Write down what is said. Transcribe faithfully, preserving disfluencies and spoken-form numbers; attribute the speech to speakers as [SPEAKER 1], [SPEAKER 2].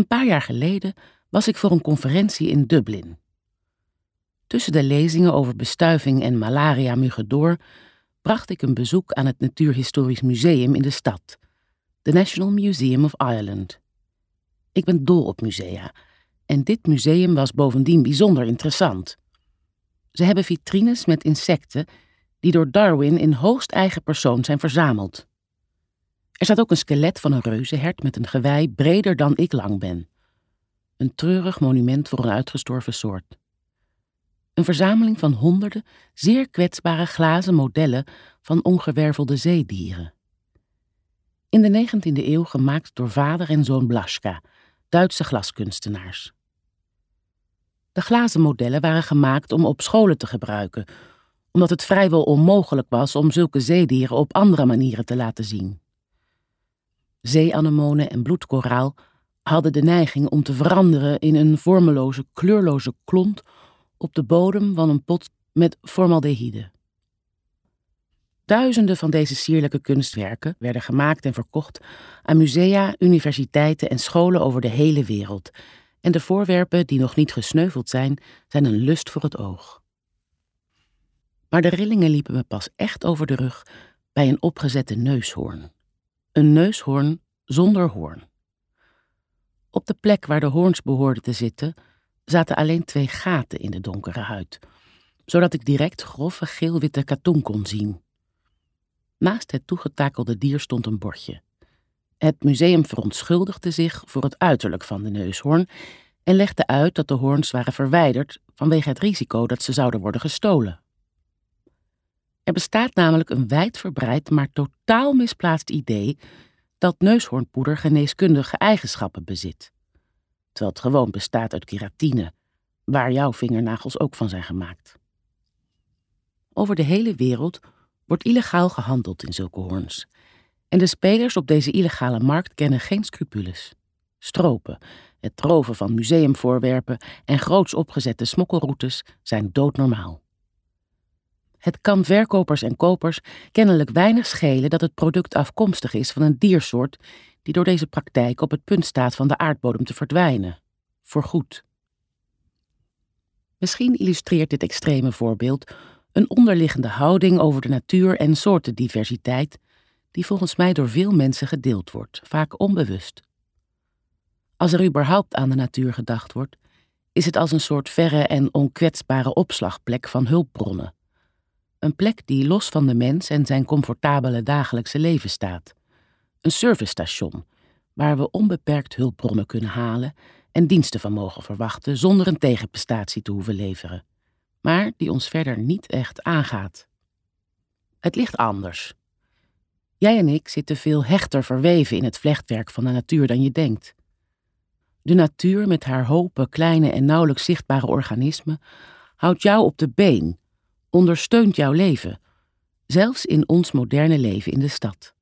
[SPEAKER 1] Een paar jaar geleden was ik voor een conferentie in Dublin. Tussen de lezingen over bestuiving en malaria-muggen door bracht ik een bezoek aan het Natuurhistorisch Museum in de stad, The National Museum of Ireland. Ik ben dol op musea en dit museum was bovendien bijzonder interessant. Ze hebben vitrines met insecten die door Darwin in hoogst eigen persoon zijn verzameld. Er staat ook een skelet van een reuzenhert met een gewei breder dan ik lang ben. Een treurig monument voor een uitgestorven soort. Een verzameling van honderden zeer kwetsbare glazen modellen van ongewervelde zeedieren. In de negentiende eeuw gemaakt door vader en zoon Blaschka, Duitse glaskunstenaars. De glazen modellen waren gemaakt om op scholen te gebruiken, omdat het vrijwel onmogelijk was om zulke zeedieren op andere manieren te laten zien. Zeeanemonen en bloedkoraal hadden de neiging om te veranderen in een vormeloze, kleurloze klont op de bodem van een pot met formaldehyde. Duizenden van deze sierlijke kunstwerken werden gemaakt en verkocht aan musea, universiteiten en scholen over de hele wereld. En de voorwerpen die nog niet gesneuveld zijn, zijn een lust voor het oog. Maar de rillingen liepen me pas echt over de rug bij een opgezette neushoorn. Een neushoorn zonder hoorn. Op de plek waar de hoorns behoorden te zitten, zaten alleen twee gaten in de donkere huid, zodat ik direct grove geel-witte katoen kon zien. Naast het toegetakelde dier stond een bordje. Het museum verontschuldigde zich voor het uiterlijk van de neushoorn en legde uit dat de hoorns waren verwijderd vanwege het risico dat ze zouden worden gestolen. Er bestaat namelijk een wijdverbreid, maar totaal misplaatst idee dat neushoornpoeder geneeskundige eigenschappen bezit, terwijl het gewoon bestaat uit keratine, waar jouw vingernagels ook van zijn gemaakt. Over de hele wereld wordt illegaal gehandeld in zulke hoorns. En de spelers op deze illegale markt kennen geen scrupules. Stropen, het roven van museumvoorwerpen en groots opgezette smokkelroutes zijn doodnormaal. Het kan verkopers en kopers kennelijk weinig schelen dat het product afkomstig is van een diersoort die door deze praktijk op het punt staat van de aardbodem te verdwijnen. Voorgoed. Misschien illustreert dit extreme voorbeeld een onderliggende houding over de natuur en soortendiversiteit die volgens mij door veel mensen gedeeld wordt, vaak onbewust. Als er überhaupt aan de natuur gedacht wordt, is het als een soort verre en onkwetsbare opslagplek van hulpbronnen. Een plek die los van de mens en zijn comfortabele dagelijkse leven staat. Een servicestation, waar we onbeperkt hulpbronnen kunnen halen en diensten van mogen verwachten zonder een tegenprestatie te hoeven leveren, maar die ons verder niet echt aangaat. Het ligt anders. Jij en ik zitten veel hechter verweven in het vlechtwerk van de natuur dan je denkt. De natuur met haar hopen kleine en nauwelijks zichtbare organismen houdt jou op de been, ondersteunt jouw leven, zelfs in ons moderne leven in de stad.